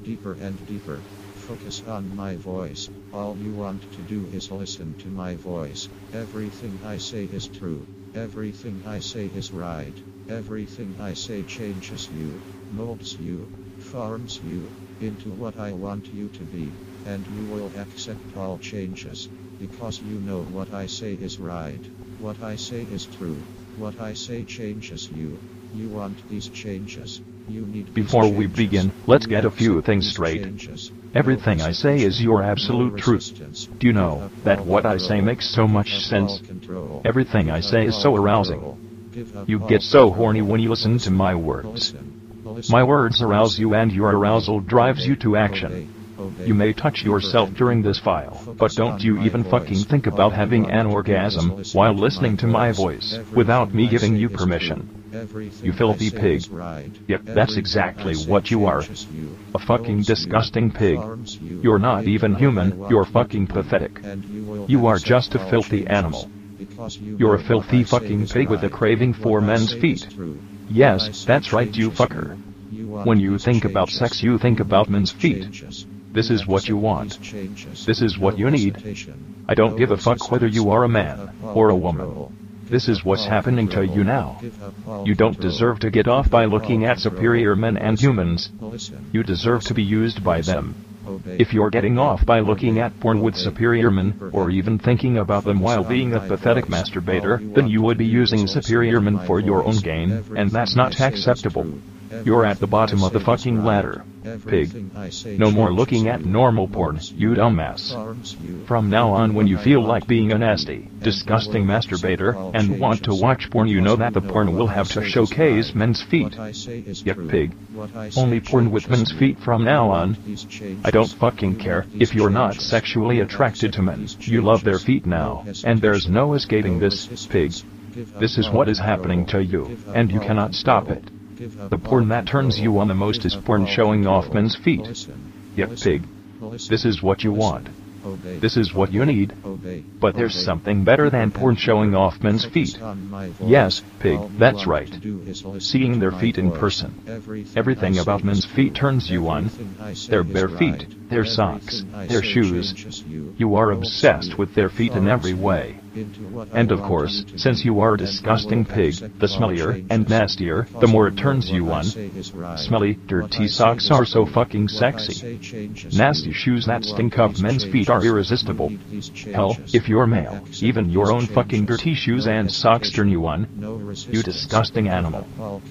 deeper and deeper. Focus on my voice. All you want to do is listen to my voice. Everything I say is true. Everything I say is right. Everything I say changes you, molds you, forms you into what I want you to be. And you will accept all changes, because you know what I say is right. What I say is true. What I say changes you. You want these changes. You need Before we begin, let's get a few things straight. Everything I say is your absolute truth. Do you know that what I say makes so much sense? Everything I say is so arousing. You get so horny when you listen to my words. My words arouse you and your arousal drives you to action. You may touch yourself during this file, but don't you even fucking think about having an orgasm while listening to my voice, without me giving you permission. You filthy pig. Yep, that's exactly what you are. A fucking disgusting pig. You're not even human, you're fucking pathetic. You are just a filthy animal. You're a filthy fucking pig with a craving for men's feet. Yes, that's right, you fucker. When you think about sex, you think about men's feet. This is what you want. This is what you need. I don't give a fuck whether you are a man or a woman. This is what's happening to you now. You don't deserve to get off by looking at superior men and humans. You deserve to be used by them. If you're getting off by looking at porn with superior men, or even thinking about them while being a pathetic masturbator, then you would be using superior men for your own gain, and that's not acceptable. You're at the bottom of the fucking ladder, pig. No more looking at normal porn, you dumbass. From now on, when you feel like being a nasty, disgusting masturbator, and want to watch porn, you know that the porn will have to showcase men's feet. Yep, pig. Only porn with men's feet from now on. I don't fucking care if you're not sexually attracted to men. You love their feet now, and there's no escaping this, pig. This is what is happening to you, and you cannot stop it. The porn that turns you on the most is porn showing off men's feet. Yep, pig. This is what you want. This is what you need. But there's something better than porn showing off men's feet. Yes, pig, that's right. Seeing their feet in person. Everything about men's feet turns you on. Their bare feet, their socks, their shoes. You are obsessed with their feet in every way. And of course, since you are a disgusting pig, the smellier and nastier, the more it turns you on. Smelly, dirty socks are so fucking sexy. Nasty shoes that stink up men's feet are irresistible. Hell, if you're male, even your own fucking dirty shoes and socks turn you on. You disgusting animal.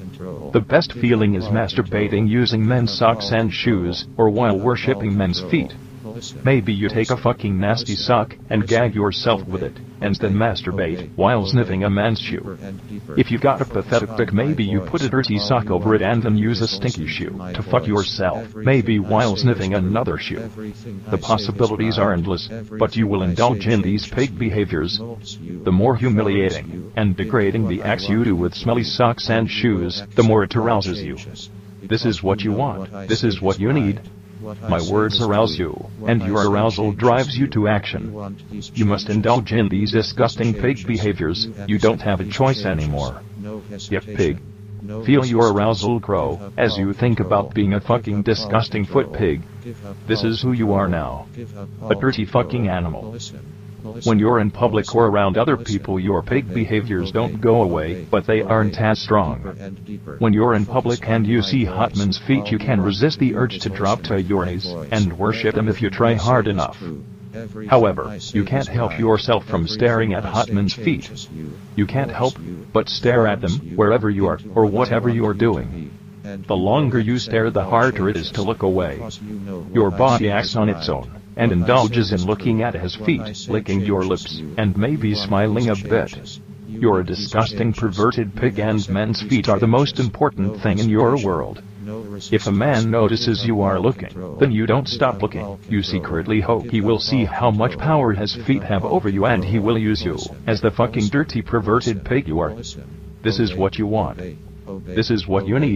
The best feeling is masturbating using men's socks and shoes, or while worshipping men's feet. Maybe you take a fucking nasty sock and gag yourself with it, and then masturbate while sniffing a man's shoe. If you got a pathetic dick, maybe you put a dirty sock over it and then use a stinky shoe to fuck yourself, maybe while sniffing another shoe. The possibilities are endless, but you will indulge in these pig behaviors. The more humiliating and degrading the acts you do with smelly socks and shoes, the more it arouses you. This is what you want. This is what you need. My words arouse you, and your arousal drives you to action. You must indulge in these disgusting pig behaviors. You don't have a choice anymore. Yep, pig. Feel your arousal grow as you think about being a fucking disgusting foot pig. This is who you are now. A dirty fucking animal. When you're in public or around other people, your pig behaviors don't go away, but they aren't as strong. When you're in public and you see hot men's feet, you can resist the urge to drop to your knees and worship them if you try hard enough. However, you can't help yourself from staring at hot men's feet. You can't help but stare at them wherever you are or whatever you are doing. The longer you stare, the harder it is to look away. Your body acts on its own and indulges in looking at his feet, licking your lips, and maybe smiling a bit. You're a disgusting perverted pig, and men's feet are the most important thing in your world. If a man notices you are looking, then you don't stop looking. You secretly hope he will see how much power his feet have over you, and he will use you as the fucking dirty perverted pig you are. This is what you want. This is what you need.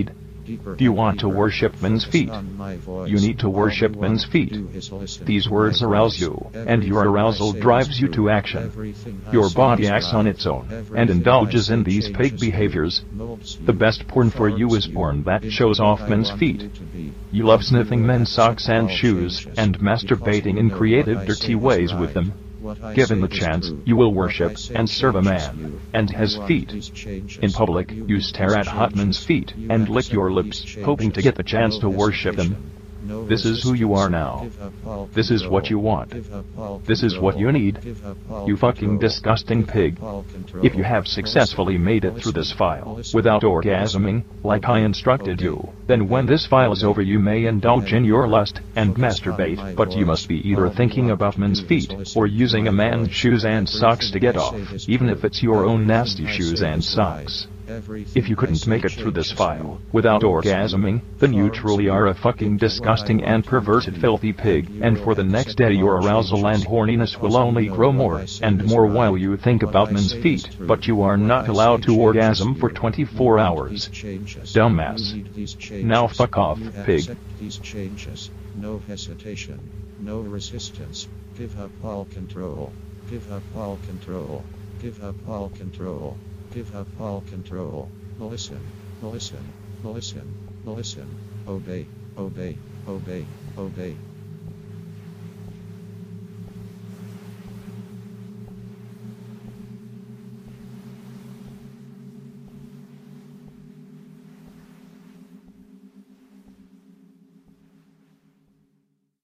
deeper. Do you want to worship men's Focus feet? on my voice. You need to All worship you men's want to feet. do is listen These to words my arouse voice. you, and your Everything I arousal say is drives you true. to action. Everything I Your say body is acts on right. its own, and Everything indulges I in say these pig changes you, behaviors. molds you, The best porn for you forms is porn that into shows what off I men's want feet. you to be. You love And sniffing will men's accept socks and all shoes, changes, and because masturbating you in know creative, what I say dirty is ways right. with them. What I Given say the is chance, true. you will What I worship say and serve a changes man you. and You his want feet. these changes. In public, You you need stare these at hot men's changes. feet You and lick accept your these lips, changes. hoping to get the chance No to worship them. hesitation. No This is who you are resistance. now. Give up all This is what you control. want. Give up all This is what control. you need. Give up all You fucking control. disgusting Give up pig. all control. If you have successfully made it through this file without orgasming, like I instructed you, then when this file is over you may indulge in your lust and masturbate, but you must be either thinking about men's feet or using a man's shoes and socks to get off, even if it's your own nasty shoes and socks. If you couldn't make it through this file without orgasming, then you truly are a fucking disgusting and perverted filthy pig, and for the next day your arousal and horniness will only grow more and more while you think about men's feet, but you are not allowed to orgasm for 24 hours. Dumbass. Now fuck off, pig. These changes. No hesitation. No resistance. Give up all control. Give up all control. Give up all control. Give up all control. Listen, listen, listen, listen. Obey, obey, obey, obey.